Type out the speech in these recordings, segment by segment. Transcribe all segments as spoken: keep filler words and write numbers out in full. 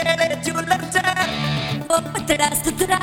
केड़े ज्वेलर च वो पतड़ा सुथरा।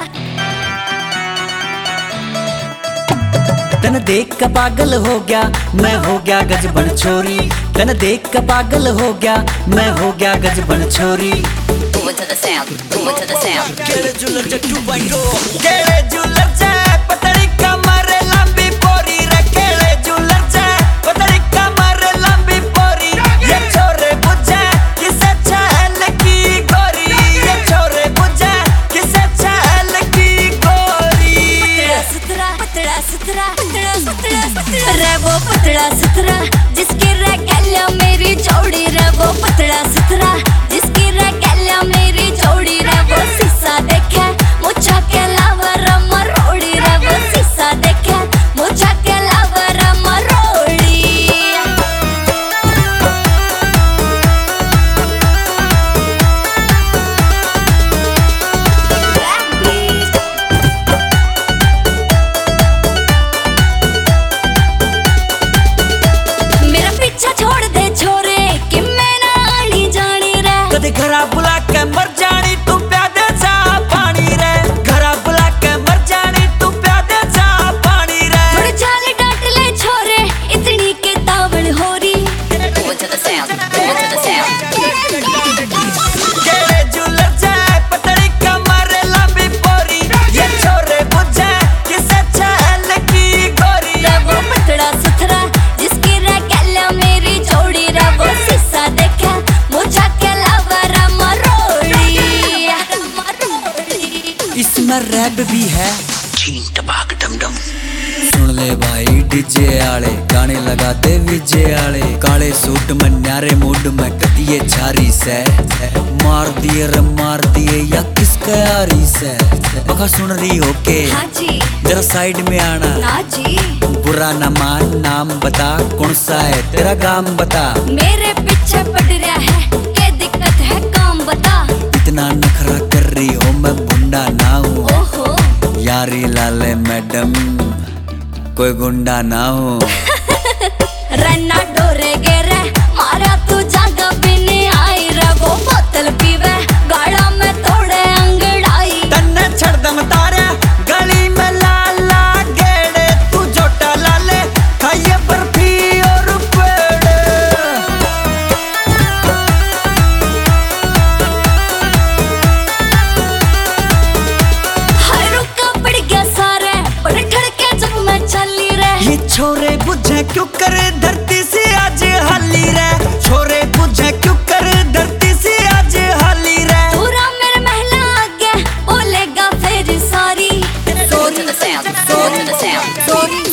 तन देख का पागल हो गया मैं हो गया गजबन छोरी। तन देख का पागल हो गया मैं हो गया गजबन छोरी। Move it to the sound, move it to the sound. केड़े ज्वेलर च टू बाई टू केड़े ज्वेलर च पतड़ी कमर लंबी पोरी रे। केड़े ज्वेलर च पतड़ी कमर लंबी पोरी। ये छोरे बुझे किसे छल की गोरी। ये छोरे बुझे किसे छल की गोरी। पतड़ा सुथरा पतड़ा सुथरा पतड़ा सुथरा सुथरा रे वो पतड़ा सुथरा जिसकी रे गलियां मेरी जोड़ी रे। वो पतड़ा सुथरा जिसकी रे गलियां मेरी जोड़ी रे। वो शीशा देखे मुझा के लावर मरोड़ी रे। वो शीशा देखे मुझा के लावर मरोड़ी। मेरा पीछा छोड़ दे छोरे कि मैं ना आनी जानी रे। कदे घरा बुला के मर जानी तू प्यादे चा पानी रे। घरा बुला के मर जानी तू प्यादे चा पानी रे। थोड़ी चाली डांट ले छोरे इतनी के तावड़ हो रही। Move it to the sound, move it to the sound. केड़े ज्वेलर च पतड़ी कमर लंबी पोरी। ये छोरे बुझे किसे छल की गोरी। रे वो पतड़ा सुथरा जिसकी रे गलियां मेरी जोड़ी रे। वो शीशा देखे मुझा के लावर मरोड़ी। इसमें रैप भी है। सुन ले भाई डीजे आले गाने लगाते विजे आले। काले सूट में न्यारे मूड में कदिए झारी से मार दिए रे मार दिए या किसका यारी से। बखा सुन रही हो के हाँ जी, जरा साइड में आना। ना जी, बुरा न मान नाम बता कौन सा है तेरा गाम बता। मेरे पीछे पड़ रहा है क्या दिक्कत है काम बता। इतना नखरा कर रही हो मैं बुंडा ना हूँ। ओहो यारी लाले मैडम कोई गुंडा ना हो। रन्ना डोरे गेरे मारा तू जागा भी नहीं आई रे। वो बोतल पीवे गाड़ा में थोड़े अंगड़ाई। तन्ने छड़ दम तारे गली में लाला गेड़े। तू जोटा लाले खाइए बर्फी और पेड़े। हर रुका पड़ गया सारे बड़े ठड़के जब मैं चली रे। ये छोरे बुझे क्यों करे धरती से आज हाली रे। छोरे बुझे क्यों करे धरती से आज हाली रे। पूरा मेरे महला आगे बोलेगा फिर सारी। Go to the sound, go to the sound. Sorry